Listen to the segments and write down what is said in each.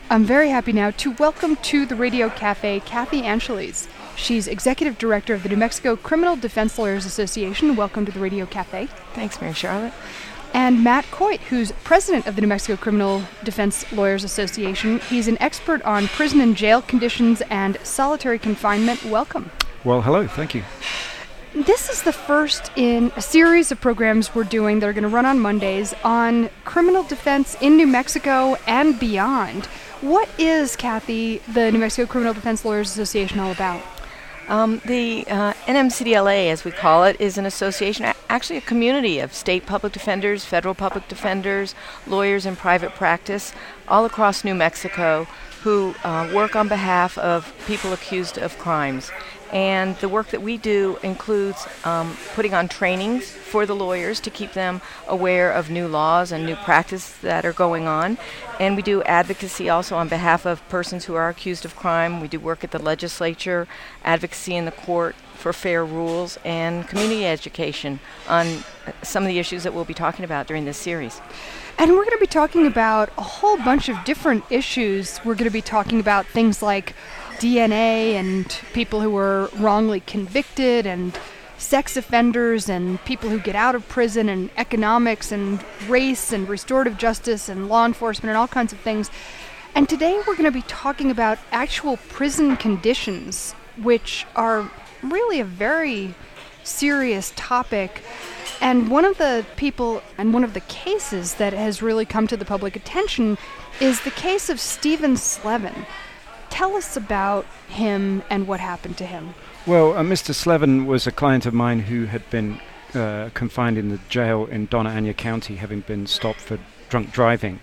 I'm very happy now to welcome to the Radio Cafe Kathy Angeles. She's Executive Director of the New Mexico Criminal Defense Lawyers Association. Welcome to the Radio Cafe. Thanks, Mary Charlotte. And Matt Coit, who's President of the New Mexico Criminal Defense Lawyers Association. He's an expert on prison and jail conditions and solitary confinement. Welcome. Well, hello. Thank you. This is the first in a series of programs we're doing that are going to run on Mondays on criminal defense in New Mexico and beyond. What is, Kathy, the New Mexico Criminal Defense Lawyers Association all about? The NMCDLA, as we call it, is an association, actually a community of state public defenders, federal public defenders, lawyers in private practice, all across New Mexico, who work on behalf of people accused of crimes. And the work that we do includes putting on trainings for the lawyers to keep them aware of new laws and new practice that are going on. And we do advocacy also on behalf of persons who are accused of crime. We do work at the legislature, advocacy in the court for fair rules, and community education on some of the issues that we'll be talking about during this series. And we're going to be talking about a whole bunch of different issues. We're going to be talking about things like DNA and people who were wrongly convicted and sex offenders and people who get out of prison and economics and race and restorative justice and law enforcement and all kinds of things. And today we're going to be talking about actual prison conditions, which are really a very serious topic. And one of the people and one of the cases that has really come to the public attention is the case of Stephen Slevin. Tell us about him and what happened to him. Well, Mr. Slevin was a client of mine who had been confined in the jail in Dona Ana County, having been stopped for drunk driving.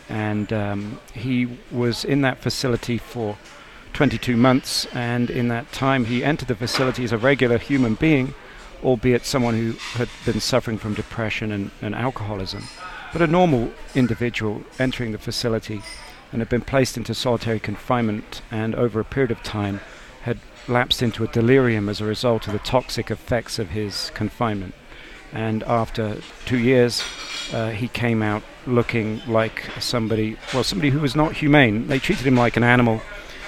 And he was in that facility for 22 months, and in that time he entered the facility as a regular human being, albeit someone who had been suffering from depression and alcoholism. But a normal individual entering the facility and had been placed into solitary confinement, and over a period of time had lapsed into a delirium as a result of the toxic effects of his confinement. And after 2 years, he came out looking like somebody who was not humane. They treated him like an animal,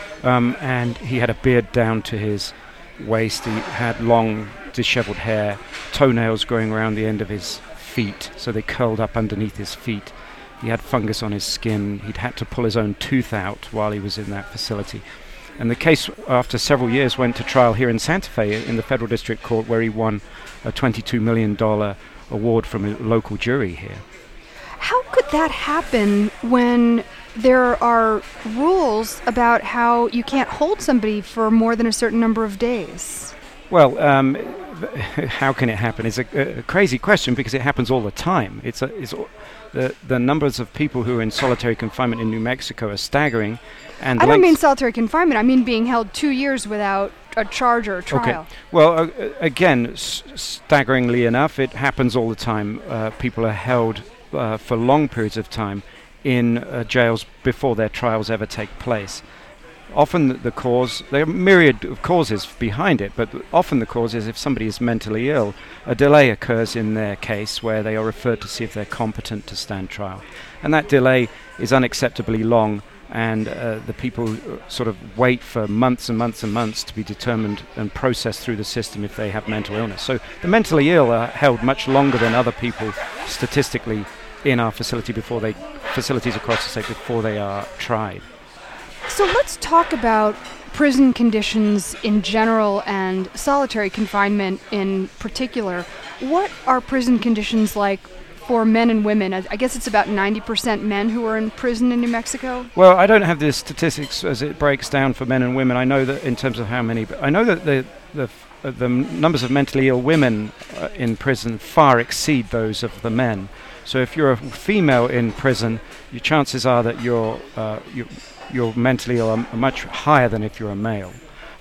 and he had a beard down to his waist. He had long, disheveled hair, toenails growing around the end of his feet, so they curled up underneath his feet. He had fungus on his skin. He'd had to pull his own tooth out while he was in that facility. And the case, after several years, went to trial here in Santa Fe in the Federal District Court, where he won a $22 million award from a local jury here. How could that happen when there are rules about how you can't hold somebody for more than a certain number of days? Well, how can it happen? It's a crazy question, because it happens all the time. The numbers of people who are in solitary confinement in New Mexico are staggering. And I don't mean solitary confinement. I mean being held 2 years without a charge or a trial. Okay. Well, again, staggeringly enough, it happens all the time. People are held for long periods of time in jails before their trials ever take place. Often the cause, there are myriad of causes behind it, but often the cause is if somebody is mentally ill, a delay occurs in their case where they are referred to see if they're competent to stand trial. And that delay is unacceptably long, and the people sort of wait for months and months and months to be determined and processed through the system if they have mental illness. So the mentally ill are held much longer than other people statistically in our facilities across the state before they are tried. So let's talk about prison conditions in general and solitary confinement in particular. What are prison conditions like for men and women? I guess it's about 90% men who are in prison in New Mexico. Well, I don't have the statistics as it breaks down for men and women. I know that in terms of how many, but I know that the numbers of mentally ill women in prison far exceed those of the men. So if you're a female in prison, your chances are that you're mentally ill are much higher than if you're a male.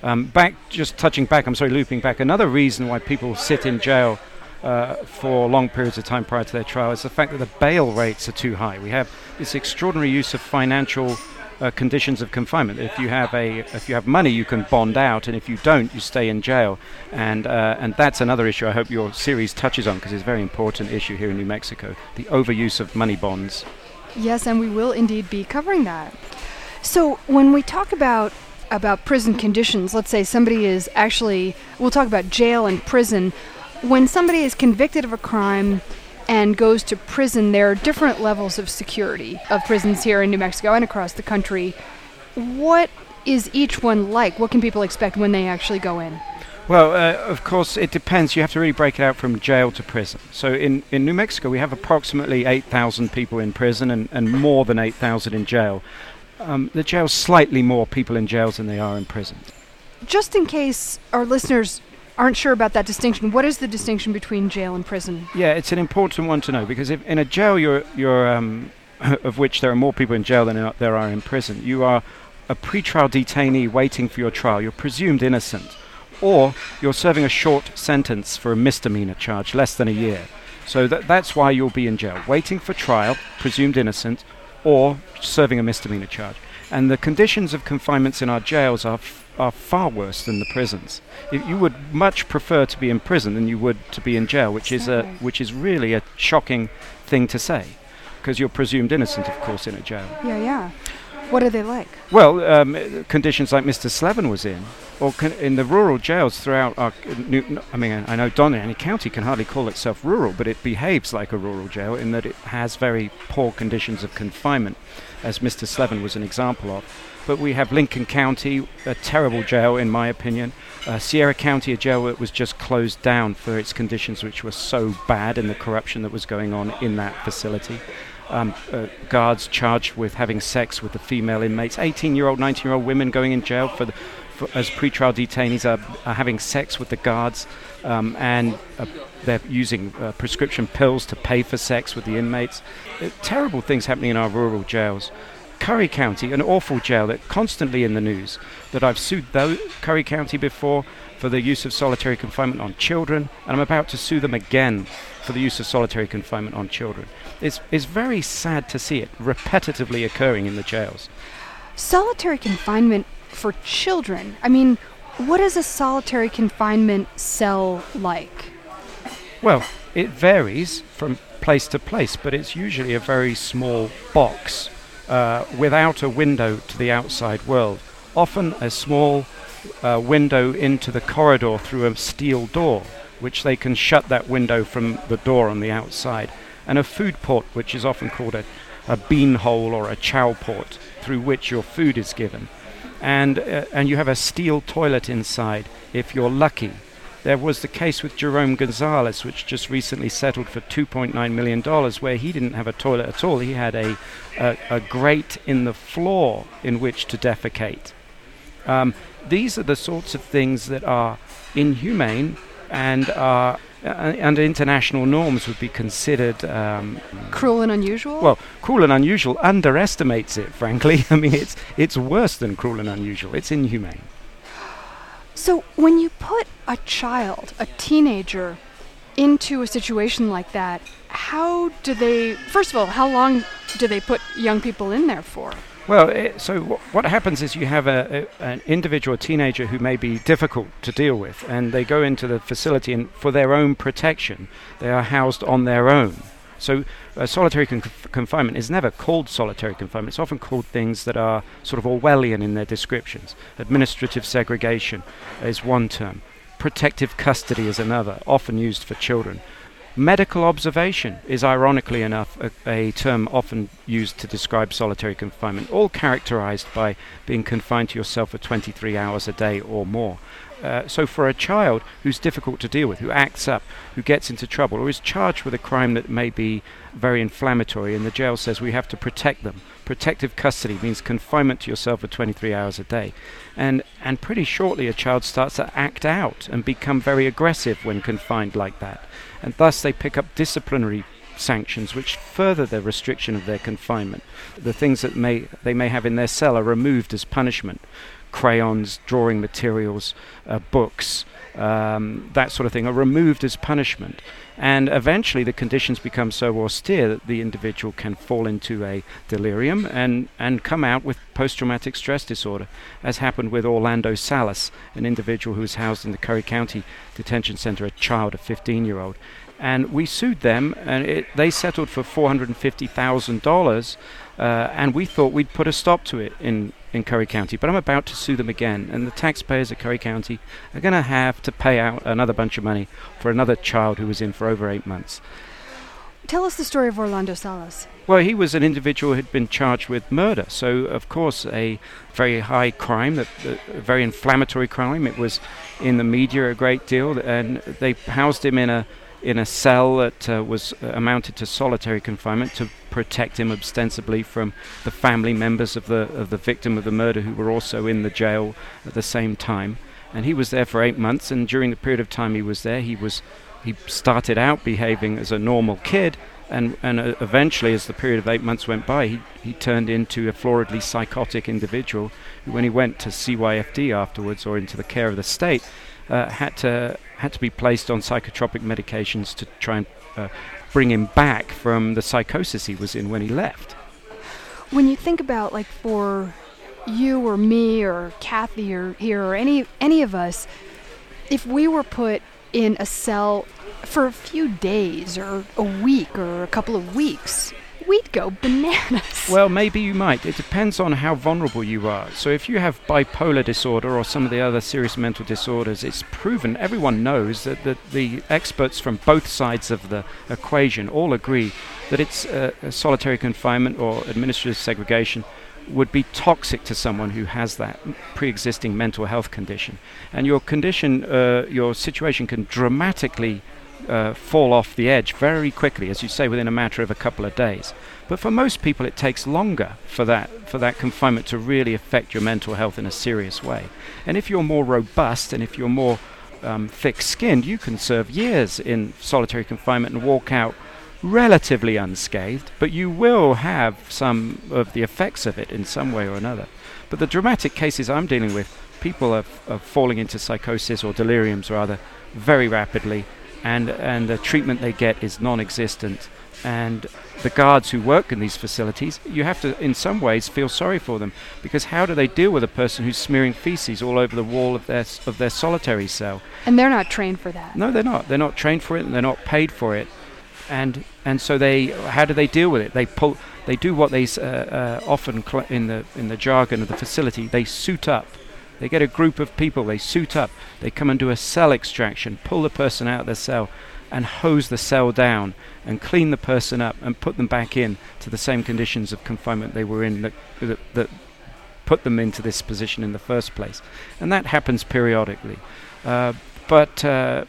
Looping back, another reason why people sit in jail for long periods of time prior to their trial is the fact that the bail rates are too high. We have this extraordinary use of financial conditions of confinement. If you have money, you can bond out, and if you don't, you stay in jail. And that's another issue I hope your series touches on, because it's a very important issue here in New Mexico, the overuse of money bonds. Yes, and we will indeed be covering that. So when we talk about prison conditions, let's say somebody is actually, we'll talk about jail and prison. When somebody is convicted of a crime and goes to prison, there are different levels of security of prisons here in New Mexico and across the country. What is each one like? What can people expect when they actually go in? Well, of course, it depends. You have to really break it out from jail to prison. So in New Mexico, we have approximately 8,000 people in prison and more than 8,000 in jail. The jail's slightly more people in jails than they are in prisons. Just in case our listeners aren't sure about that distinction, what is the distinction between jail and prison? Yeah, it's an important one to know, because if in a jail you're of which there are more people in jail than there are in prison, you are a pretrial detainee waiting for your trial. You're presumed innocent, or you're serving a short sentence for a misdemeanor charge, less than a year. So that's why you'll be in jail, waiting for trial, presumed innocent, or serving a misdemeanor charge. And the conditions of confinements in our jails are far worse than the prisons. You would much prefer to be in prison than you would to be in jail, which is really a shocking thing to say, because you're presumed innocent, of course, in a jail. Yeah. What are they like? Well, conditions like Mr. Slevin was in, or in the rural jails throughout our... I know Doña County can hardly call itself rural, but it behaves like a rural jail in that it has very poor conditions of confinement, as Mr. Slevin was an example of. But we have Lincoln County, a terrible jail in my opinion. Sierra County, a jail that was just closed down for its conditions, which were so bad, and the corruption that was going on in that facility. Guards charged with having sex with the female inmates. 18-year-old, 19-year-old women going in jail as pretrial detainees are having sex with the guards, and they're using prescription pills to pay for sex with the inmates. Terrible things happening in our rural jails. Curry County, an awful jail that's constantly in the news, that I've sued Curry County before for the use of solitary confinement on children, and I'm about to sue them again for the use of solitary confinement on children. It's very sad to see it repetitively occurring in the jails. Solitary confinement for children. I mean, what is a solitary confinement cell like? Well, it varies from place to place, but it's usually a very small box without a window to the outside world. Often a small window into the corridor through a steel door, which they can shut that window from the door on the outside, and a food port, which is often called a bean hole or a chow port, through which your food is given. And you have a steel toilet inside, if you're lucky. There was the case with Jerome Gonzalez, which just recently settled for $2.9 million, where he didn't have a toilet at all. He had a grate in the floor in which to defecate. These are the sorts of things that are inhumane and are under international norms would be considered... cruel and unusual? Well, cruel and unusual underestimates it, frankly. I mean, it's worse than cruel and unusual. It's inhumane. So when you put a child, a teenager, into a situation like that, first of all, how long do they put young people in there for? Well, what happens is you have an individual, a teenager who may be difficult to deal with, and they go into the facility, and for their own protection, they are housed on their own. So solitary confinement is never called solitary confinement. It's often called things that are sort of Orwellian in their descriptions. Administrative segregation is one term. Protective custody is another, often used for children. Medical observation is, ironically enough, a term often used to describe solitary confinement, all characterized by being confined to yourself for 23 hours a day or more. So for a child who's difficult to deal with, who acts up, who gets into trouble, or is charged with a crime that may be very inflammatory, and the jail says we have to protect them. Protective custody means confinement to yourself for 23 hours a day. And pretty shortly a child starts to act out and become very aggressive when confined like that. And thus they pick up disciplinary sanctions which further the restriction of their confinement. The things that they may have in their cell are removed as punishment. Crayons, drawing materials, books, that sort of thing are removed as punishment. And eventually the conditions become so austere that the individual can fall into a delirium and come out with post-traumatic stress disorder, as happened with Orlando Salas, an individual who was housed in the Curry County Detention Center, a child, a 15-year-old. And we sued them, and they settled for $450,000, and we thought we'd put a stop to it in Curry County. But I'm about to sue them again, and the taxpayers of Curry County are going to have to pay out another bunch of money for another child who was in for over 8 months. Tell us the story of Orlando Salas. Well, he was an individual who had been charged with murder, so of course a very high crime, a very inflammatory crime. It was in the media a great deal, and they housed him in a cell that was amounted to solitary confinement to protect him ostensibly from the family members of the victim of the murder, who were also in the jail at the same time. And he was there for 8 months, and during the period of time he was there, he started out behaving as a normal kid, and eventually, as the period of 8 months went by, he turned into a floridly psychotic individual who, when he went to CYFD afterwards, or into the care of the state, had to be placed on psychotropic medications to try and bring him back from the psychosis he was in when he left. When you think about, like, for you or me or Kathy or here or any of us, if we were put in a cell for a few days or a week or a couple of weeks, we'd go bananas. Well, maybe you might. It depends on how vulnerable you are. So if you have bipolar disorder or some of the other serious mental disorders, it's proven, everyone knows that the experts from both sides of the equation all agree that it's solitary confinement or administrative segregation would be toxic to someone who has that pre-existing mental health condition. And your condition, your situation can dramatically fall off the edge very quickly, as you say, within a matter of a couple of days. But for most people it takes longer for that confinement to really affect your mental health in a serious way. And if you're more robust and if you're more thick-skinned, you can serve years in solitary confinement and walk out relatively unscathed, but you will have some of the effects of it in some way or another. But the dramatic cases I'm dealing with, people are falling into psychosis or deliriums rather very rapidly, and the treatment they get is non-existent. And the guards who work in these facilities, you have to in some ways feel sorry for them, because how do they deal with a person who's smearing feces all over the wall of their solitary cell? And they're not trained for that. No, they're not. They're not trained for it, and they're not paid for it. And so how do they deal with it? They do what they often in the jargon of the facility, they suit up. They get a group of people, they suit up, they come and do a cell extraction, pull the person out of their cell and hose the cell down and clean the person up and put them back in to the same conditions of confinement they were in that put them into this position in the first place. And that happens periodically. But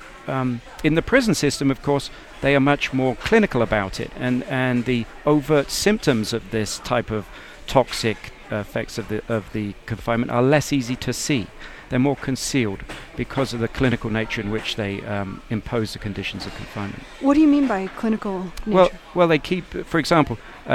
in the prison system, of course, they are much more clinical about it, and the overt symptoms of this type of toxic effects of the confinement are less easy to see. They're more concealed because of the clinical nature in which they impose the conditions of confinement. What do you mean by clinical nature? Well, they keep, for example,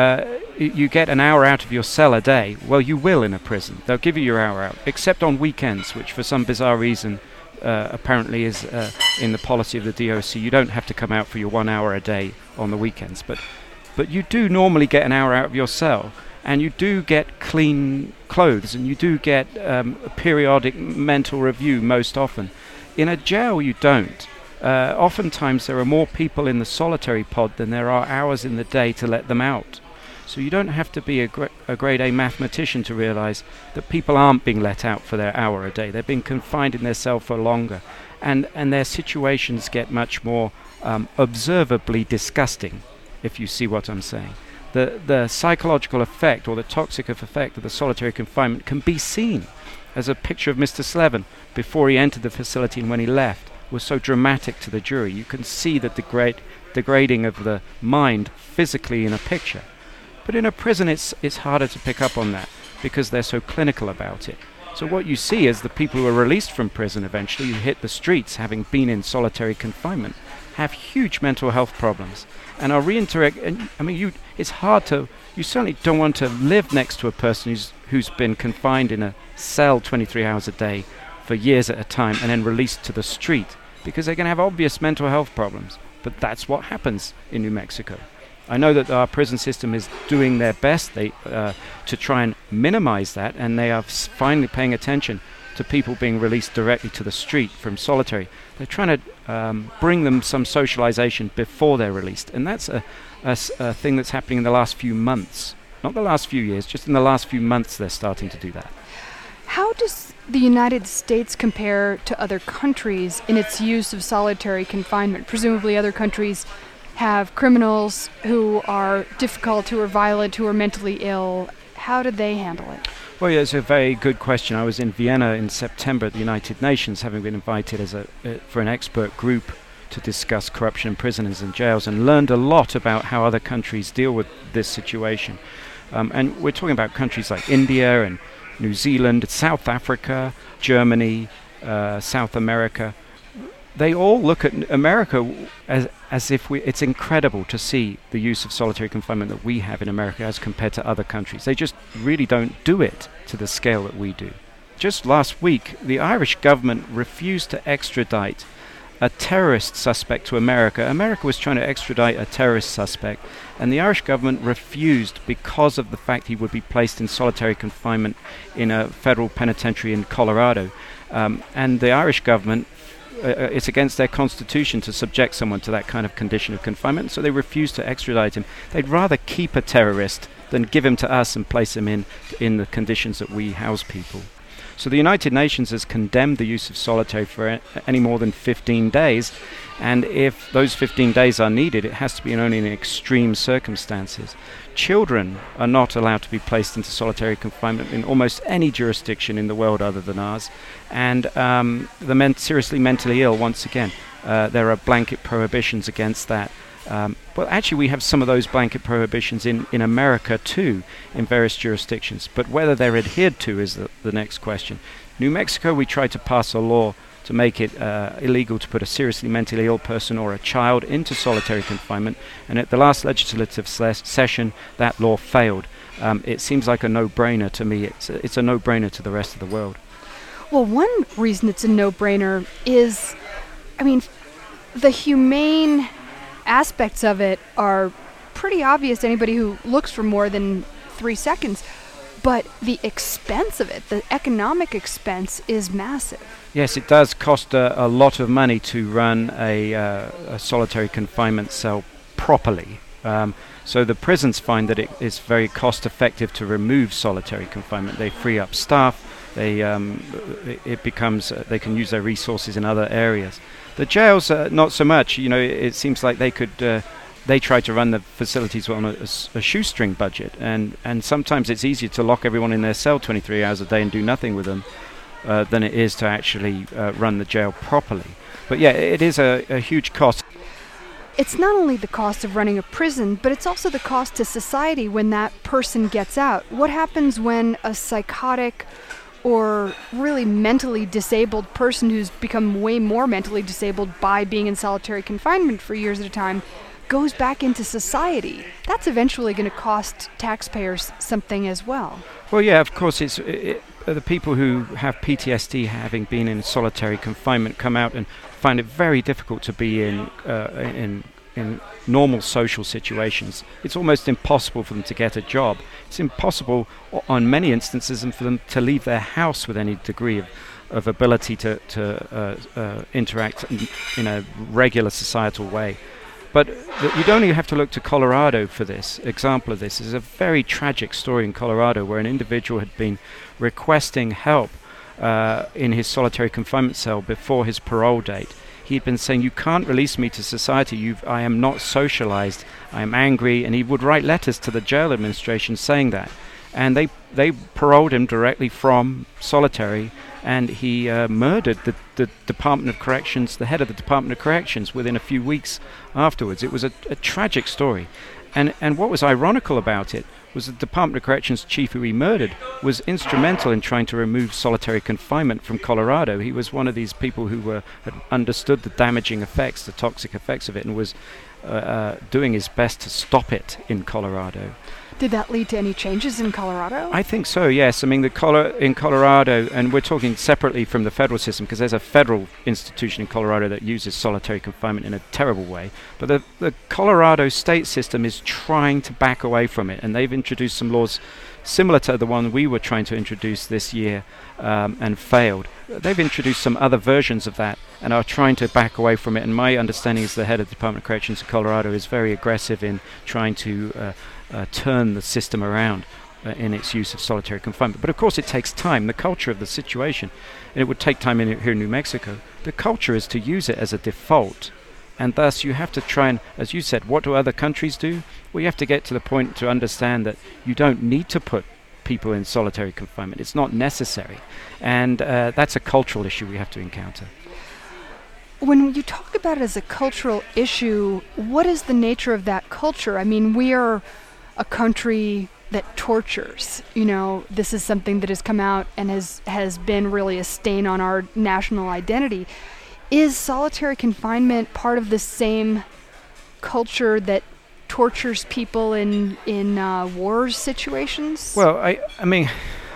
you get an hour out of your cell a day. Well, you will in a prison. They'll give you your hour out, except on weekends, which for some bizarre reason apparently is in the policy of the DOC. You don't have to come out for your 1 hour a day on the weekends, but you do normally get an hour out of your cell, and you do get clean clothes, and you do get a periodic mental review most often. In a jail you don't. Oftentimes there are more people in the solitary pod than there are hours in the day to let them out. So you don't have to be a grade A mathematician to realize that people aren't being let out for their hour a day. They're being confined in their cell for longer. And their situations get much more observably disgusting, if you see what I'm saying. The psychological effect or the toxic effect of the solitary confinement can be seen, as a picture of Mr. Slevin before he entered the facility and when he left was so dramatic to the jury. You can see the degrading of the mind physically in a picture. But in a prison it's harder to pick up on that because they're so clinical about it. So what you see is the people who are released from prison eventually, who hit the streets having been in solitary confinement, have huge mental health problems and are reintegrated. And I mean, it's hard to, you certainly don't want to live next to a person who's been confined in a cell 23 hours a day for years at a time and then released to the street, because they're going to have obvious mental health problems. But that's what happens in New Mexico. I know that our prison system is doing their best to try and minimize that, and they are finally paying attention to people being released directly to the street from solitary. They're trying to bring them some socialization before they're released. And that's a thing that's happening in the last few months. Not the last few years, just in the last few months they're starting to do that. How does the United States compare to other countries in its use of solitary confinement? Presumably other countries have criminals who are difficult, who are violent, who are mentally ill. How do they handle it? Well, yeah, it's a very good question. I was in Vienna in September at the United Nations, having been invited for an expert group to discuss corruption in prisons and jails, and learned a lot about how other countries deal with this situation. And we're talking about countries like India and New Zealand, South Africa, Germany, South America. They all look at America as if it's incredible to see the use of solitary confinement that we have in America as compared to other countries. They just really don't do it to the scale that we do. Just last week, the Irish government refused to extradite a terrorist suspect to America. America was trying to extradite a terrorist suspect, and the Irish government refused because of the fact he would be placed in solitary confinement in a federal penitentiary in Colorado. And the Irish government, it's against their constitution to subject someone to that kind of condition of confinement, so they refused to extradite him. They'd rather keep a terrorist than give him to us and place him in the conditions that we house people. So the United Nations has condemned the use of solitary for any more than 15 days, and if those 15 days are needed, it has to be only in extreme circumstances. Children are not allowed to be placed into solitary confinement in almost any jurisdiction in the world other than ours, and the seriously mentally ill, once again, there are blanket prohibitions against that. Well, actually, we have some of those blanket prohibitions in America too, in various jurisdictions. But whether they're adhered to is the next question. New Mexico, we tried to pass a law to make it illegal to put a seriously mentally ill person or a child into solitary confinement. And at the last legislative session, that law failed. It seems like a no-brainer to me. It's a no-brainer to the rest of the world. Well, one reason it's a no-brainer is, the humane aspects of it are pretty obvious to anybody who looks for more than 3 seconds, but the expense of it, the economic expense, is massive. Yes, it does cost a lot of money to run a solitary confinement cell properly. So the prisons find that it is very cost effective to remove solitary confinement. They free up staff. They can use their resources in other areas. The jails, not so much. It seems like they try to run the facilities on a shoestring budget, and sometimes it's easier to lock everyone in their cell 23 hours a day and do nothing with them than it is to actually run the jail properly. But yeah, it is a huge cost. It's not only the cost of running a prison, but it's also the cost to society when that person gets out. What happens when a psychotic or really mentally disabled person who's become way more mentally disabled by being in solitary confinement for years at a time goes back into society? That's eventually going to cost taxpayers something as well. Well, yeah, of course. The people who have PTSD, having been in solitary confinement, come out and find it very difficult to be in normal social situations. It's almost impossible for them to get a job. It's impossible on many instances for them to leave their house with any degree of ability to interact in a regular societal way. But you'd only have to look to Colorado for this. Example of this is a very tragic story in Colorado where an individual had been requesting help in his solitary confinement cell before his parole date. He'd been saying, "You can't release me to society. I am not socialized. I am angry," and he would write letters to the jail administration saying that. And they paroled him directly from solitary, and he murdered the Department of Corrections, the head of the Department of Corrections, within a few weeks afterwards. It was a tragic story. And what was ironical about it was the Department of Corrections chief who he murdered was instrumental in trying to remove solitary confinement from Colorado. He was one of these people who had understood the damaging effects, the toxic effects of it, and was doing his best to stop it in Colorado. Did that lead to any changes in Colorado? I think so, yes. I mean, in Colorado, and we're talking separately from the federal system, because there's a federal institution in Colorado that uses solitary confinement in a terrible way. But the Colorado state system is trying to back away from it, and they've introduced some laws similar to the one we were trying to introduce this year and failed. They've introduced some other versions of that and are trying to back away from it. And my understanding is the head of the Department of Corrections in Colorado is very aggressive in trying to turn the system around in its use of solitary confinement. But of course it takes time. The culture of the situation, and it would take time here in New Mexico, the culture is to use it as a default. And thus you have to try and, as you said, what do other countries do? Well, you have to get to the point to understand that you don't need to put people in solitary confinement. It's not necessary. And that's a cultural issue we have to encounter. When you talk about it as a cultural issue, what is the nature of that culture? I mean, we are a country that tortures. This is something that has come out and has been really a stain on our national identity. Is solitary confinement part of the same culture that tortures people in war situations? Well, I mean,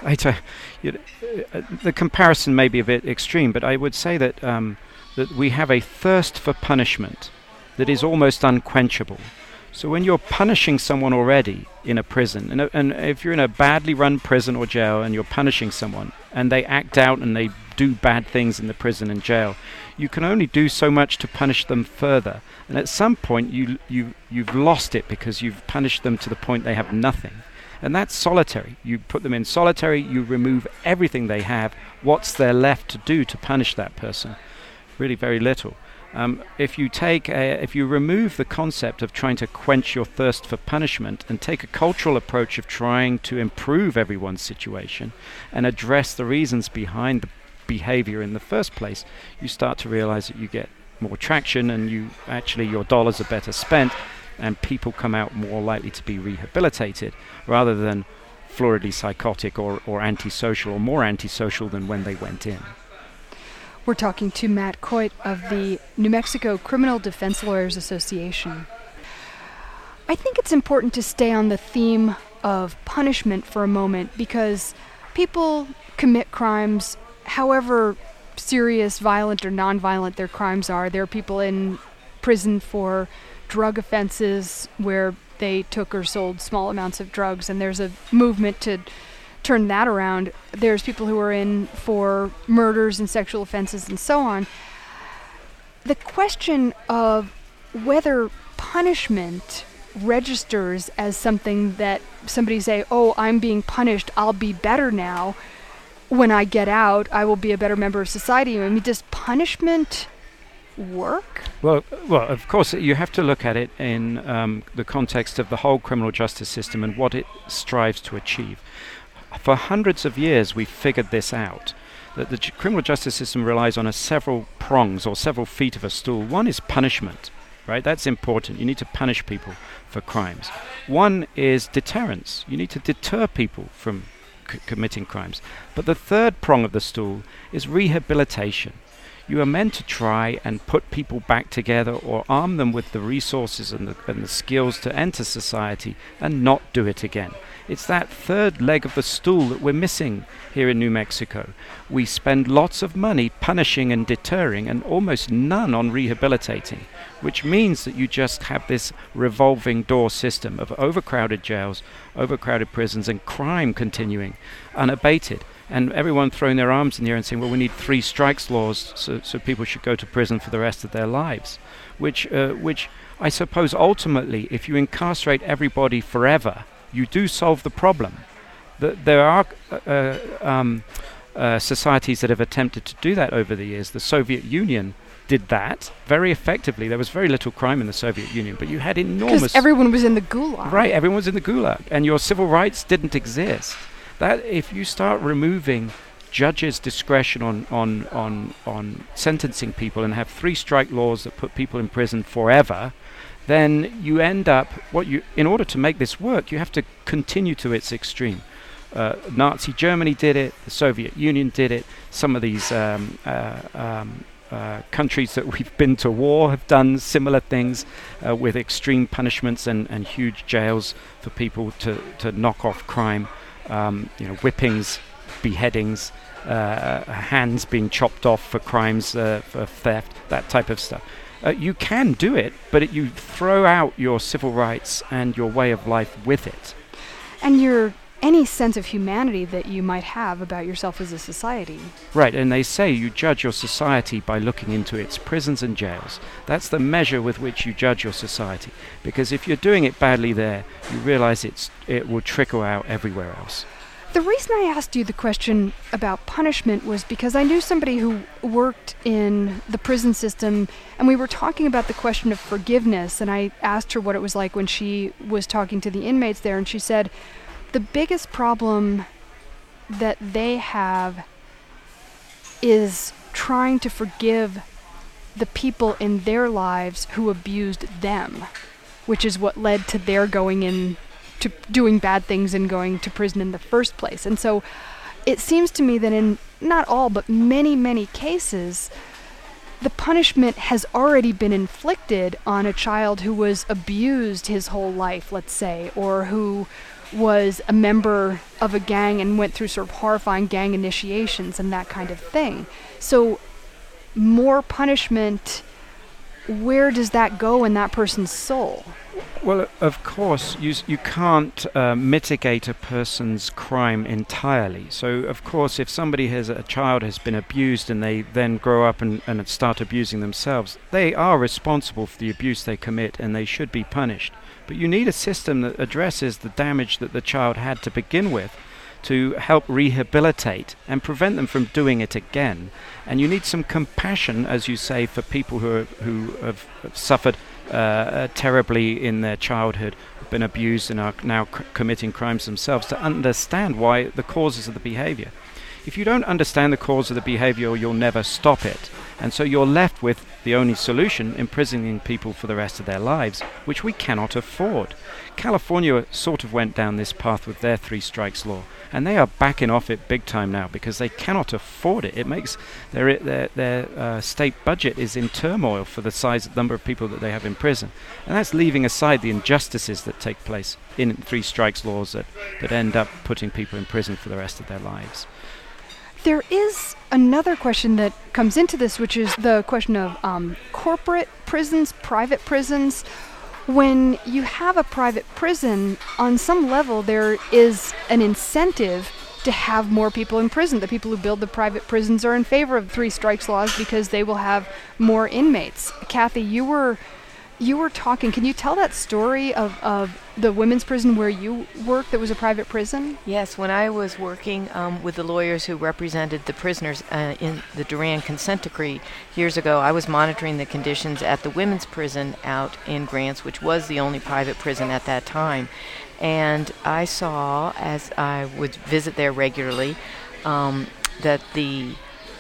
the comparison may be a bit extreme, but I would say that that we have a thirst for punishment that is almost unquenchable. So when you're punishing someone already in a prison, and if you're in a badly run prison or jail and you're punishing someone and they act out and they do bad things in the prison and jail, you can only do so much to punish them further. And at some point you've lost it because you've punished them to the point they have nothing. And that's solitary. You put them in solitary, you remove everything they have. What's there left to do to punish that person? Really very little. If you remove the concept of trying to quench your thirst for punishment and take a cultural approach of trying to improve everyone's situation and address the reasons behind the behavior in the first place, you start to realize that you get more traction and your dollars are better spent and people come out more likely to be rehabilitated rather than floridly psychotic or antisocial or more antisocial than when they went in. We're talking to Matt Coit of the New Mexico Criminal Defense Lawyers Association. I think it's important to stay on the theme of punishment for a moment because people commit crimes, however serious, violent, or nonviolent their crimes are. There are people in prison for drug offenses where they took or sold small amounts of drugs, and there's a movement to turn that around. There's people who are in for murders and sexual offenses and so on. The question of whether punishment registers as something that somebody say, oh, I'm being punished, I'll be better now. When I get out, I will be a better member of society. I mean, does punishment work? Well, of course, you have to look at it in the context of the whole criminal justice system and what it strives to achieve. For hundreds of years, we've figured this out, that the criminal justice system relies on several prongs or several feet of a stool. One is punishment, right? That's important. You need to punish people for crimes. One is deterrence. You need to deter people from committing crimes. But the third prong of the stool is rehabilitation. You are meant to try and put people back together or arm them with the resources and the skills to enter society and not do it again. It's that third leg of the stool that we're missing here in New Mexico. We spend lots of money punishing and deterring and almost none on rehabilitating, which means that you just have this revolving door system of overcrowded jails, overcrowded prisons, and crime continuing unabated. And everyone throwing their arms in the air and saying, well, we need 3 strikes laws so people should go to prison for the rest of their lives, which I suppose ultimately, if you incarcerate everybody forever, you do solve the problem. There are societies that have attempted to do that over the years. The Soviet Union did that very effectively. There was very little crime in the Soviet Union, but you had enormous... Because everyone was in the gulag. Right, everyone was in the gulag, and your civil rights didn't exist. That if you start removing judges' discretion on sentencing people and have 3 strike laws that put people in prison forever, then you end up in order to make this work, you have to continue to its extreme. Nazi Germany did it, the Soviet Union did it, some of these countries that we've been to war have done similar things with extreme punishments and huge jails for people to knock off crime. Whippings, beheadings, hands being chopped off for crimes, for theft, that type of stuff. You can do it, but you throw out your civil rights and your way of life with it. And any sense of humanity that you might have about yourself as a society. Right, and they say you judge your society by looking into its prisons and jails. That's the measure with which you judge your society. Because if you're doing it badly there, you realize it will trickle out everywhere else. The reason I asked you the question about punishment was because I knew somebody who worked in the prison system, and we were talking about the question of forgiveness, and I asked her what it was like when she was talking to the inmates there, and she said the biggest problem that they have is trying to forgive the people in their lives who abused them, which is what led to their going in to doing bad things and going to prison in the first place. And so it seems to me that in not all, but many, many cases, the punishment has already been inflicted on a child who was abused his whole life, let's say, or who was a member of a gang and went through sort of horrifying gang initiations and that kind of thing. So more punishment, where does that go in that person's soul? Well, of course, you can't mitigate a person's crime entirely. So, of course, if a child has been abused and they then grow up and start abusing themselves, they are responsible for the abuse they commit and they should be punished. But you need a system that addresses the damage that the child had to begin with to help rehabilitate and prevent them from doing it again. And you need some compassion, as you say, for people who have suffered terribly in their childhood, been abused and are now committing crimes themselves, to understand why the causes of the behavior. If you don't understand the cause of the behavior, you'll never stop it. And so you're left with the only solution, imprisoning people for the rest of their lives, which we cannot afford. California sort of went down this path with their 3 strikes law, and they are backing off it big time now because they cannot afford it. It makes their state budget is in turmoil for the number of people that they have in prison. And that's leaving aside the injustices that take place in 3 strikes laws that end up putting people in prison for the rest of their lives. There is another question that comes into this, which is the question of corporate prisons, private prisons. When you have a private prison, on some level there is an incentive to have more people in prison. The people who build the private prisons are in favor of 3 strikes laws because they will have more inmates. Kathy, you were talking. Can you tell that story of the women's prison where you worked that was a private prison? Yes, when I was working with the lawyers who represented the prisoners in the Duran consent decree years ago, I was monitoring the conditions at the women's prison out in Grants, which was the only private prison at that time. And I saw, as I would visit there regularly, that the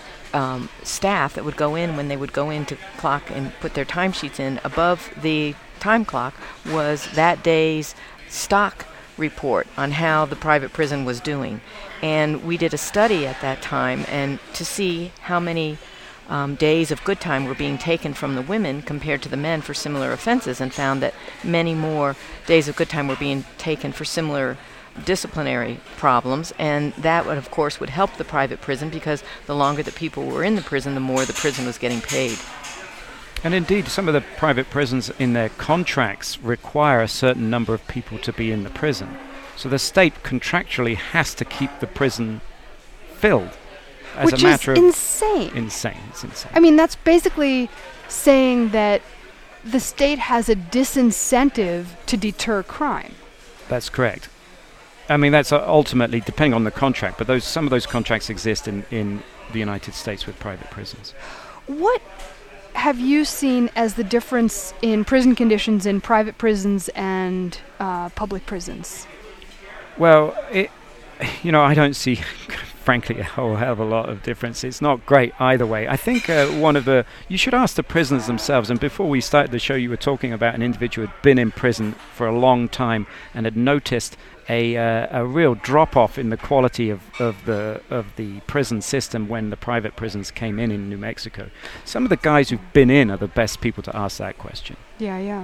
staff that would go in when they would go in to clock and put their timesheets in, above the time clock was that day's stock report on how the private prison was doing. And we did a study at that time and to see how many days of good time were being taken from the women compared to the men for similar offenses, and found that many more days of good time were being taken for similar disciplinary problems, and that would, of course, would help the private prison because the longer that people were in the prison, the more the prison was getting paid. And indeed, some of the private prisons in their contracts require a certain number of people to be in the prison. So the state contractually has to keep the prison filled. As Which a matter is of insane. It's insane. I mean, that's basically saying that the state has a disincentive to deter crime. That's correct. I mean, that's ultimately depending on the contract, but some of those contracts exist in the United States with private prisons. What have you seen as the difference in prison conditions in private prisons and public prisons? Well, I don't see, frankly, a whole hell of a lot of difference. It's not great either way. I think you should ask the prisoners themselves, and before we started the show, you were talking about an individual who had been in prison for a long time and had noticed a real drop-off in the quality of the prison system when the private prisons came in New Mexico. Some of the guys who've been in are the best people to ask that question. Yeah.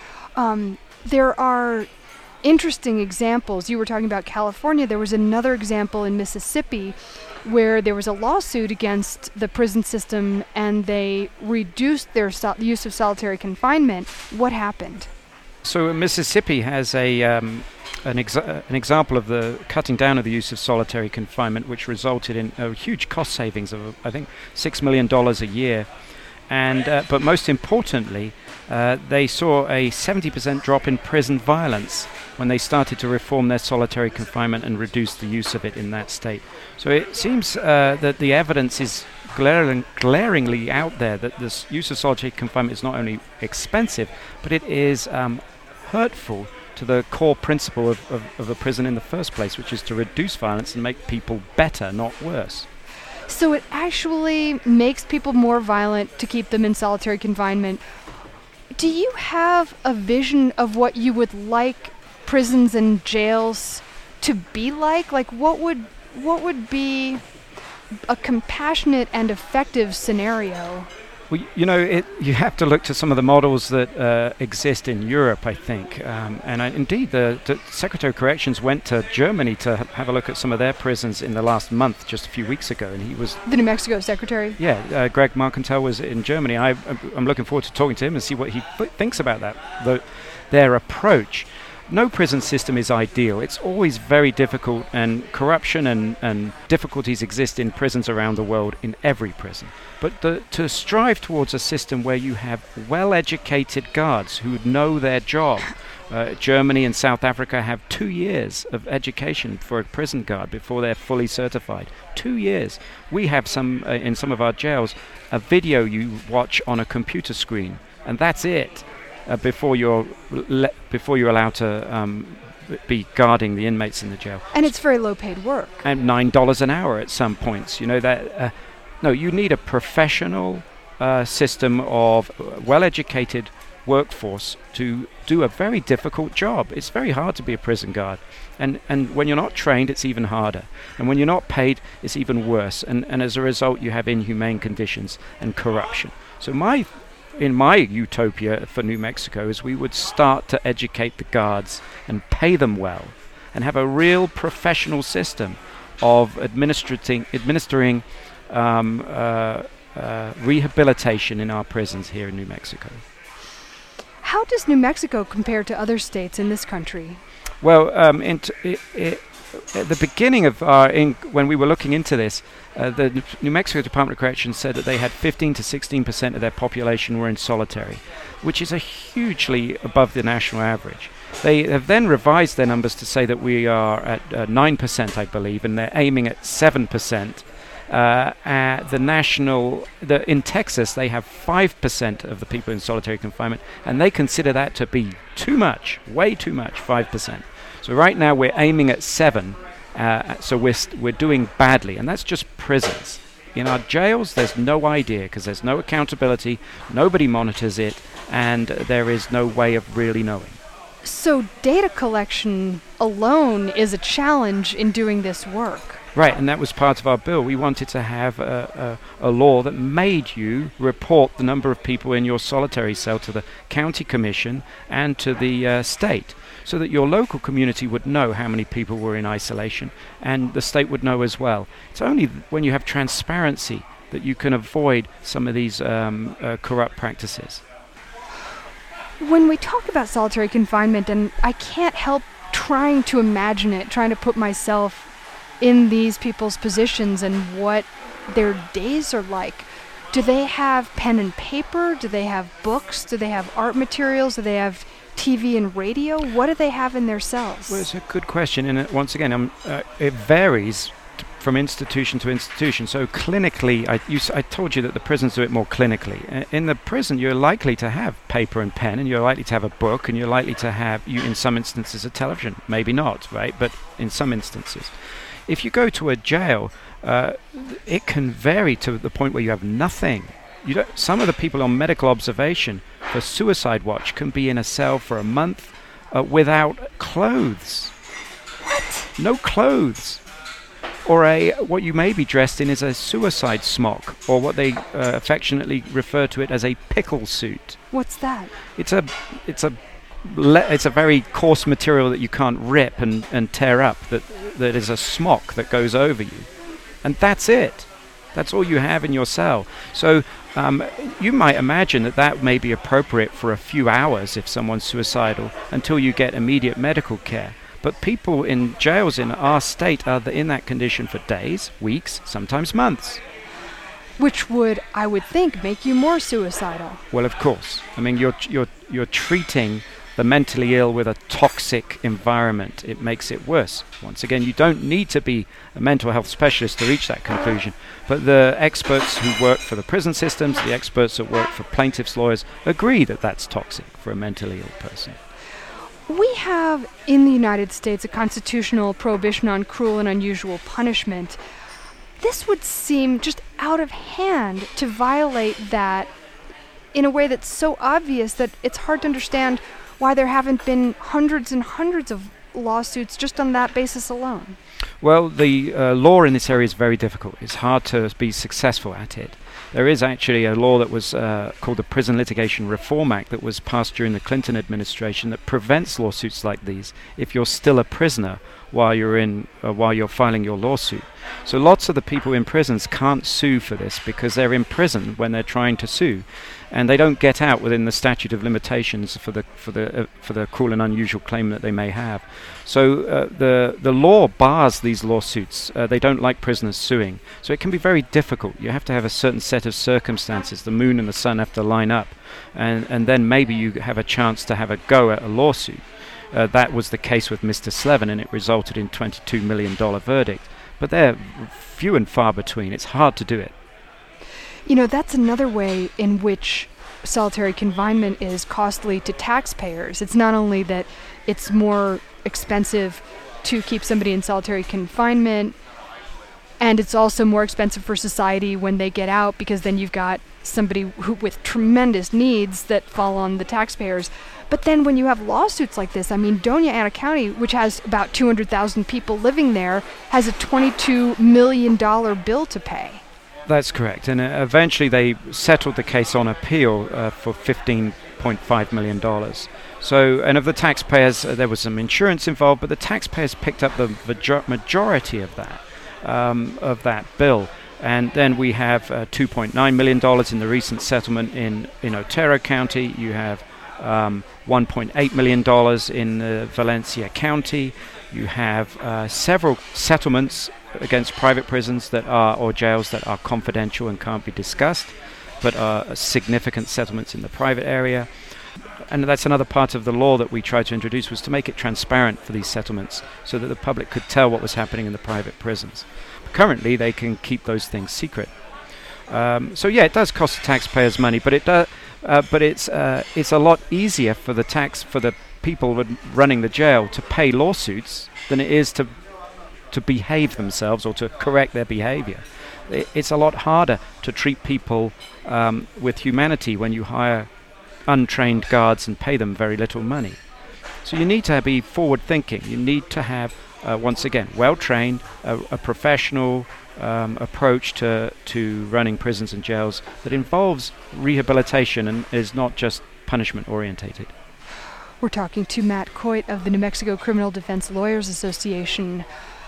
There are interesting examples. You were talking about California. There was another example in Mississippi where there was a lawsuit against the prison system and they reduced their use of solitary confinement. What happened? So Mississippi has an example of the cutting down of the use of solitary confinement, which resulted in a huge cost savings of, I think, $6 million a year. And but most importantly, they saw a 70% drop in prison violence when they started to reform their solitary confinement and reduce the use of it in that state. So it seems that the evidence is glaringly out there that this use of solitary confinement is not only expensive, but it is hurtful to the core principle of a prison in the first place, which is to reduce violence and make people better, not worse. So it actually makes people more violent to keep them in solitary confinement. Do you have a vision of what you would like prisons and jails to be like? Like what would be a compassionate and effective scenario? Well, you have to look to some of the models that exist in Europe, I think. Indeed, the Secretary of Corrections went to Germany to have a look at some of their prisons in the last month, just a few weeks ago. And he was... The New Mexico Secretary? Yeah, Greg Marcantel was in Germany. I'm looking forward to talking to him and see what he thinks about that, their approach. No prison system is ideal. It's always very difficult, and corruption and difficulties exist in prisons around the world, in every prison. But to strive towards a system where you have well-educated guards who know their job. Germany and South Africa have 2 years of education for a prison guard before they're fully certified. 2 years. We have in some of our jails, a video you watch on a computer screen, and that's it. Before you're allowed to be guarding the inmates in the jail. And it's very low-paid work. And $9 an hour at some points. You need a professional system of well-educated workforce to do a very difficult job. It's very hard to be a prison guard. And when you're not trained, it's even harder. And when you're not paid, it's even worse. And as a result, you have inhumane conditions and corruption. So in my utopia for New Mexico is we would start to educate the guards and pay them well and have a real professional system of administering rehabilitation in our prisons here in New Mexico. How does New Mexico compare to other states in this country? Well, at the beginning of when we were looking into this, the New Mexico Department of Corrections said that they had 15 to 16% of their population were in solitary, which is a hugely above the national average. They have then revised their numbers to say that we are at 9%, I believe, and they're aiming at 7%. In Texas, they have 5% of the people in solitary confinement, and they consider that to be too much, way too much, 5%. So right now we're aiming at 7%. So we're doing badly, and that's just prisons. In our jails, there's no idea because there's no accountability, nobody monitors it, and there is no way of really knowing. So data collection alone is a challenge in doing this work. Right, and that was part of our bill. We wanted to have a law that made you report the number of people in your solitary cell to the county commission and to the state, so that your local community would know how many people were in isolation, and the state would know as well. It's only when you have transparency that you can avoid some of these corrupt practices. When we talk about solitary confinement, and I can't help trying to imagine it, trying to put myself in these people's positions and what their days are like. Do they have pen and paper? Do they have books? Do they have art materials? Do they have TV and radio? What do they have in their cells? Well, it's a good question, and once again, it varies from institution to institution. So clinically, I told you that the prisons do it more clinically. In the prison, you're likely to have paper and pen, and you're likely to have a book, and you're likely to have, in some instances, a television. Maybe not, right? But in some instances. If you go to a jail, it can vary to the point where you have nothing. Some of the people on medical observation for suicide watch can be in a cell for a month without clothes. no clothes, or what you may be dressed in is a suicide smock, or what they affectionately refer to it as a pickle suit. What's that? It's a very coarse material that you can't rip and tear up. That is a smock that goes over you, and that's it. That's all you have in your cell. So you might imagine that may be appropriate for a few hours if someone's suicidal until you get immediate medical care. But people in jails in our state are in that condition for days, weeks, sometimes months. Which would, I would think, make you more suicidal. Well, of course. I mean, you're treating the mentally ill with a toxic environment. It makes it worse. Once again, you don't need to be a mental health specialist to reach that conclusion. But the experts who work for the prison systems, the experts that work for plaintiffs' lawyers, agree that that's toxic for a mentally ill person. We have in the United States a constitutional prohibition on cruel and unusual punishment. This would seem just out of hand to violate that in a way that's so obvious that it's hard to understand why there haven't been hundreds and hundreds of lawsuits just on that basis alone. Well, the law in this area is very difficult. It's hard to be successful at it. There is actually a law that was called the Prison Litigation Reform Act that was passed during the Clinton administration that prevents lawsuits like these if you're still a prisoner while you're filing your lawsuit. So lots of the people in prisons can't sue for this because they're in prison when they're trying to sue, and they don't get out within the statute of limitations for the cruel and unusual claim that they may have. So the law bars these lawsuits. They don't like prisoners suing. So it can be very difficult. You have to have a certain set of circumstances. The moon and the sun have to line up, and then maybe you have a chance to have a go at a lawsuit. That was the case with Mr. Slevin, and it resulted in $22 million verdict. But they're few and far between. It's hard to do it. You know, that's another way in which solitary confinement is costly to taxpayers. It's not only that it's more expensive to keep somebody in solitary confinement, and it's also more expensive for society when they get out, because then you've got somebody with tremendous needs that fall on the taxpayers. But then when you have lawsuits like this, I mean, Doña Ana County, which has about 200,000 people living there, has a $22 million bill to pay. That's correct. And eventually they settled the case on appeal for $15.5 million. So, and of the taxpayers, there was some insurance involved, but the taxpayers picked up the majority of that bill. And then we have $2.9 million in the recent settlement in Otero County. You have $1.8 million in Valencia County. You have several settlements against private prisons or jails that are confidential and can't be discussed, but are significant settlements in the private area. And that's another part of the law that we tried to introduce, was to make it transparent for these settlements so that the public could tell what was happening in the private prisons. Currently, they can keep those things secret. So yeah, it does cost the taxpayers money, but it's a lot easier for the people running the jail to pay lawsuits than it is to behave themselves or to correct their behavior. It's a lot harder to treat people with humanity when you hire untrained guards and pay them very little money. So you need to be forward-thinking. You need to have, once again, well-trained, a professional approach to running prisons and jails that involves rehabilitation and is not just punishment-orientated. We're talking to Matt Coit of the New Mexico Criminal Defense Lawyers Association.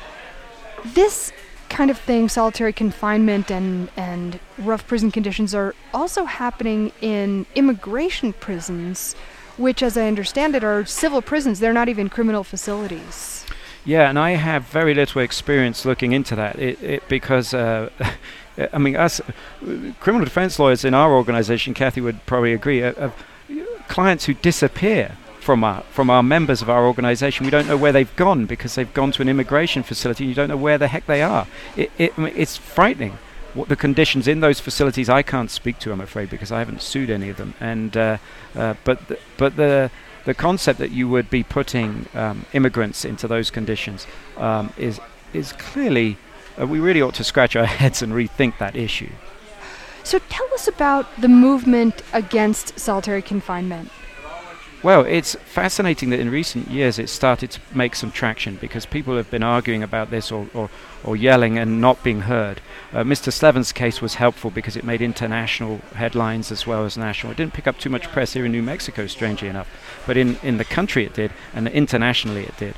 This kind of thing, solitary confinement and rough prison conditions, are also happening in immigration prisons, which, as I understand it, are civil prisons. They're not even criminal facilities. Yeah, and I have very little experience looking into that. Because I mean, us criminal defense lawyers in our organization, Kathy would probably agree, clients who disappear from our members of our organization. We don't know where they've gone because they've gone to an immigration facility and you don't know where the heck they are. It's frightening. What the conditions in those facilities I can't speak to, I'm afraid, because I haven't sued any of them. And but the concept that you would be putting immigrants into those conditions is clearly we really ought to scratch our heads and rethink that issue. So tell us about the movement against solitary confinement. Well, it's fascinating that in recent years it started to make some traction because people have been arguing about this or yelling and not being heard. Mr. Slevin's case was helpful because it made international headlines as well as national. It didn't pick up too much press here in New Mexico, strangely enough, but in the country it did, and internationally it did.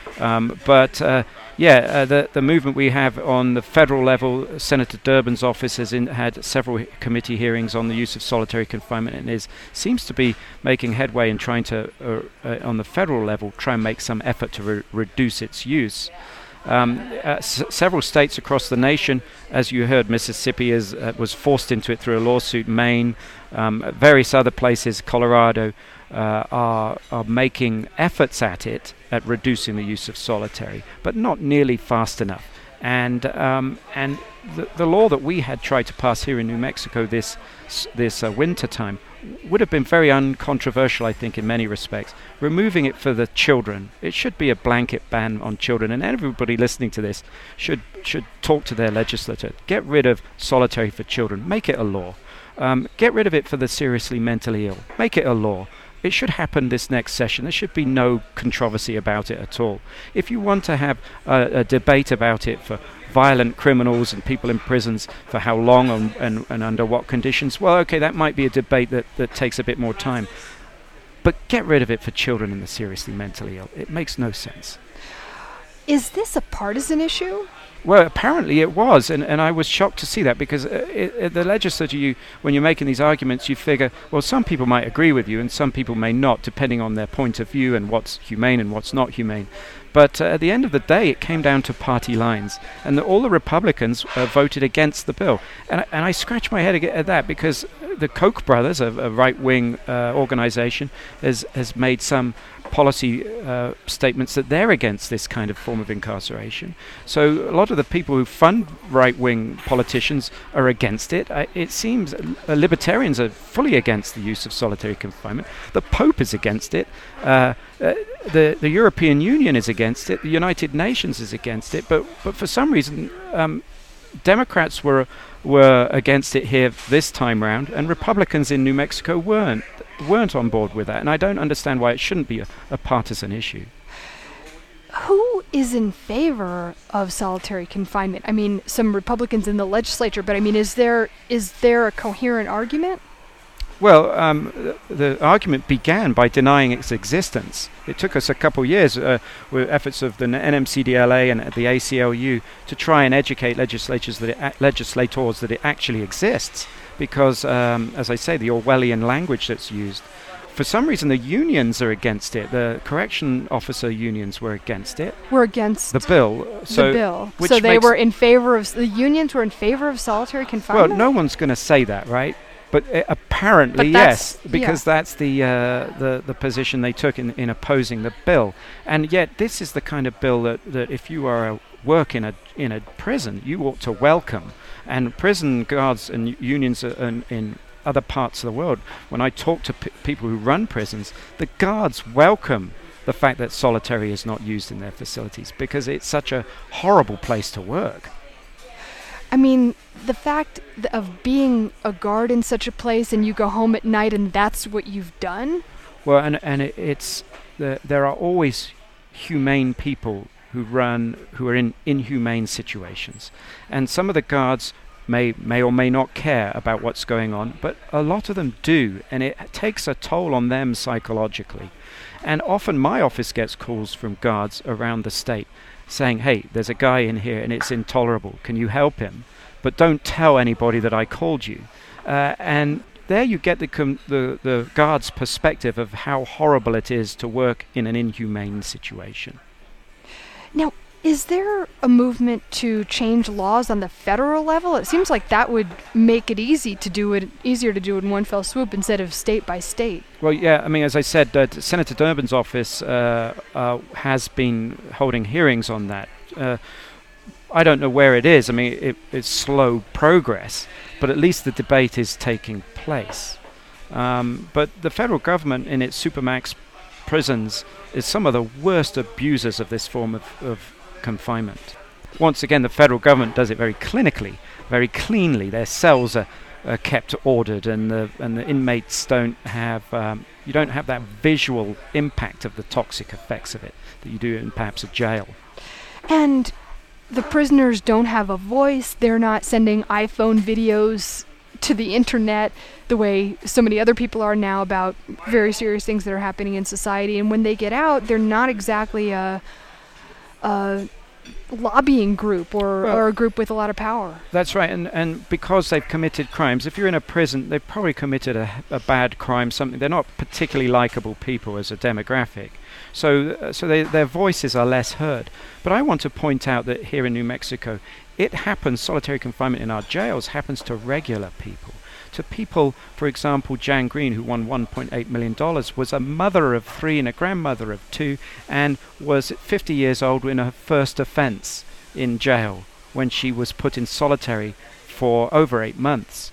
The movement we have on the federal level, Senator Durbin's office has had several committee hearings on the use of solitary confinement, and seems to be making headway in trying to, on the federal level, try and make some effort to reduce its use. Several states across the nation, as you heard, Mississippi was forced into it through a lawsuit. Maine, various other places, Colorado, are making efforts at reducing the use of solitary, but not nearly fast enough. And the law that we had tried to pass here in New Mexico this winter time would have been very uncontroversial, I think, in many respects. Removing it for the children, it should be a blanket ban on children, and everybody listening to this should talk to their legislator. Get rid of solitary for children. Make it a law. Get rid of it for the seriously mentally ill. Make it a law. It should happen this next session. There should be no controversy about it at all. If you want to have a debate about it for violent criminals and people in prisons for how long and under what conditions, well, okay, that might be a debate that takes a bit more time. But get rid of it for children and the seriously mentally ill. It makes no sense. Is this a partisan issue? Well, apparently it was, and I was shocked to see that because the legislature, when you're making these arguments, you figure, well, some people might agree with you and some people may not, depending on their point of view and what's humane and what's not humane. But at the end of the day, it came down to party lines, and all the Republicans voted against the bill. And I scratch my head at that because the Koch brothers, a right-wing organization, has made some policy statements that they're against this kind of form of incarceration. So a lot of the people who fund right-wing politicians are against it. It seems libertarians are fully against the use of solitary confinement. The Pope is against it. The European Union is against it. The United Nations is against it. But for some reason, Democrats were against it here this time round, and Republicans in New Mexico weren't on board with that, and I don't understand why it shouldn't be a partisan issue. Who is in favor of solitary confinement? I mean, some Republicans in the legislature, but I mean, is there a coherent argument? Well, the argument began by denying its existence. It took us a couple years with efforts of the NMCDLA and the ACLU to try and educate legislators that it actually exists. Because, as I say, the Orwellian language that's used. For some reason, the unions are against it. The correction officer unions were against it. Were against the bill. So they were in favor of the unions were in favor of solitary confinement. Well, no one's going to say that, right? But apparently, yes, because that's the position they took in opposing the bill. And yet, this is the kind of bill that if you are work in a prison, you ought to welcome. And prison guards and unions in other parts of the world, when I talk to people who run prisons, the guards welcome the fact that solitary is not used in their facilities because it's such a horrible place to work. I mean, the fact of being a guard in such a place and you go home at night and that's what you've done? Well, there are always humane people who are in inhumane situations. And some of the guards may or may not care about what's going on, but a lot of them do, and it takes a toll on them psychologically. And often my office gets calls from guards around the state saying, hey, there's a guy in here and it's intolerable, can you help him? But don't tell anybody that I called you. And there you get the guard's perspective of how horrible it is to work in an inhumane situation. Now, is there a movement to change laws on the federal level? It seems like that would make it easier to do it in one fell swoop instead of state by state. Well, yeah, I mean, as I said, Senator Durbin's office has been holding hearings on that. I don't know where it is. I mean, it's slow progress, but at least the debate is taking place. But the federal government in its supermax prisons is some of the worst abusers of this form of confinement. Once again, the federal government does it very clinically, very cleanly. Their cells are kept ordered, and the inmates don't have you don't have that visual impact of the toxic effects of it that you do in perhaps a jail. And the prisoners don't have a voice. They're not sending iPhone videos to the internet the way so many other people are now about very serious things that are happening in society. And when they get out, they're not exactly a lobbying group or a group with a lot of power. That's right, and because they've committed crimes, if you're in a prison, they've probably committed a bad crime, something. They're not particularly likable people as a demographic. So their voices are less heard. But I want to point out that here in New Mexico, it happens, solitary confinement in our jails happens to regular people. To people, for example, Jan Green, who won $1.8 million, was a mother of 3 and a grandmother of 2, and was 50 years old in her first offense in jail when she was put in solitary for over 8 months.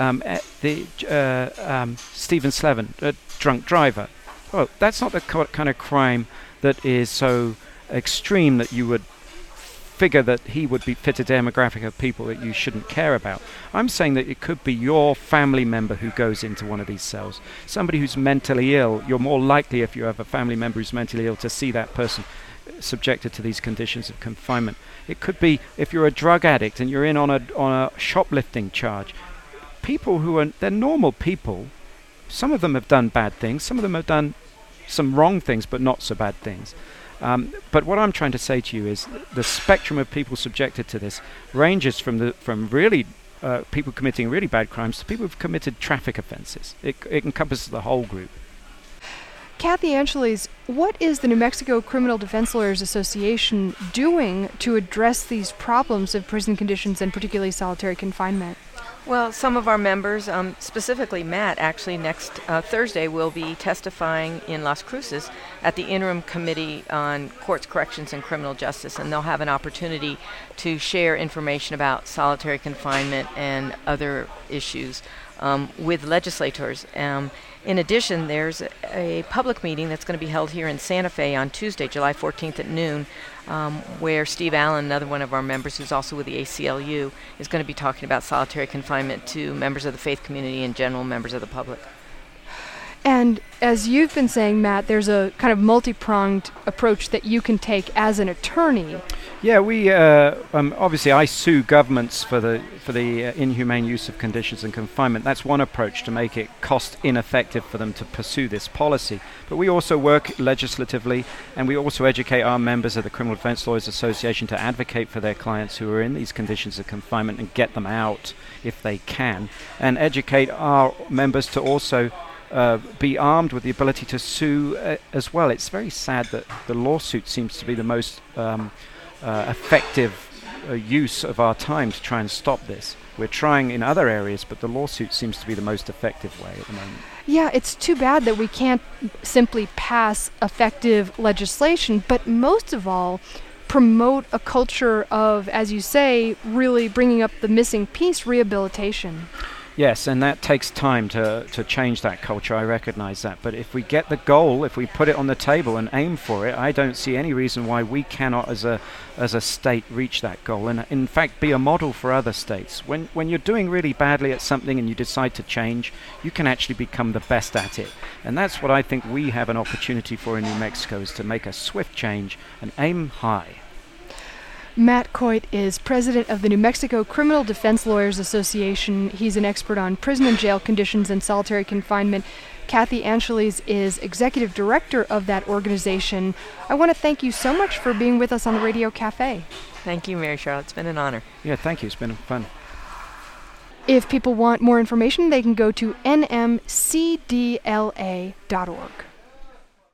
Stephen Slevin, a drunk driver. Well, that's not the kind of crime that is so extreme that you would figure that he would be fit a demographic of people that you shouldn't care about. I'm saying that it could be your family member who goes into one of these cells. Somebody who's mentally ill. You're more likely, if you have a family member who's mentally ill, to see that person subjected to these conditions of confinement. It could be if you're a drug addict and you're in on a shoplifting charge. People they're normal people. Some of them have done bad things. Some of them have done some wrong things, but not so bad things. But what I'm trying to say to you is the spectrum of people subjected to this ranges from really people committing really bad crimes to people who've committed traffic offenses. It encompasses the whole group. Kathy Angeles, what is the New Mexico Criminal Defense Lawyers Association doing to address these problems of prison conditions and particularly solitary confinement? Well, some of our members, specifically Matt, actually next Thursday will be testifying in Las Cruces at the Interim Committee on Courts, Corrections, and Criminal Justice, and they'll have an opportunity to share information about solitary confinement and other issues with legislators. In addition, there's a public meeting that's going to be held here in Santa Fe on Tuesday, July 14th at noon, where Steve Allen, another one of our members who's also with the ACLU, is going to be talking about solitary confinement to members of the faith community and general members of the public. And as you've been saying, Matt, there's a kind of multi-pronged approach that you can take as an attorney. Yeah, we obviously I sue governments for the inhumane use of conditions and confinement. That's one approach to make it cost ineffective for them to pursue this policy. But we also work legislatively, and we also educate our members of the Criminal Defense Lawyers Association to advocate for their clients who are in these conditions of confinement and get them out if they can, and educate our members to also be armed with the ability to sue as well. It's very sad that the lawsuit seems to be the most effective use of our time to try and stop this. We're trying in other areas, but the lawsuit seems to be the most effective way at the moment. Yeah, it's too bad that we can't simply pass effective legislation, but most of all, promote a culture of, as you say, really bringing up the missing piece, rehabilitation. Yes, and that takes time to change that culture. I recognize that. But if we get the goal, if we put it on the table and aim for it, I don't see any reason why we cannot, as a state, reach that goal. And in fact, be a model for other states. When you're doing really badly at something and you decide to change, you can actually become the best at it. And that's what I think we have an opportunity for in New Mexico, is to make a swift change and aim high. Matt Coit is president of the New Mexico Criminal Defense Lawyers Association. He's an expert on prison and jail conditions and solitary confinement. Kathy Angeles is executive director of that organization. I want to thank you so much for being with us on the Radio Cafe. Thank you, Mary Charlotte. It's been an honor. Yeah, thank you. It's been fun. If people want more information, they can go to nmcdla.org.